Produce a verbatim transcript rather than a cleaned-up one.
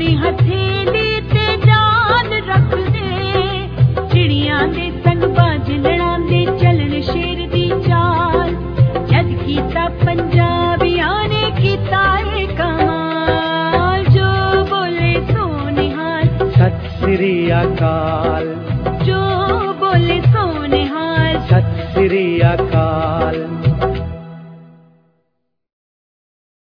अपनी हथेली ते जान रख दे, चिड़ियां दे संग बाज लड़ांदे चलन शेर दी चाल, जद कीता पंजाबियां ने कीता ए कमाल, जो बोले सो निहाल सत श्री अकाल, जो बोले सो निहाल सत श्री अकाल।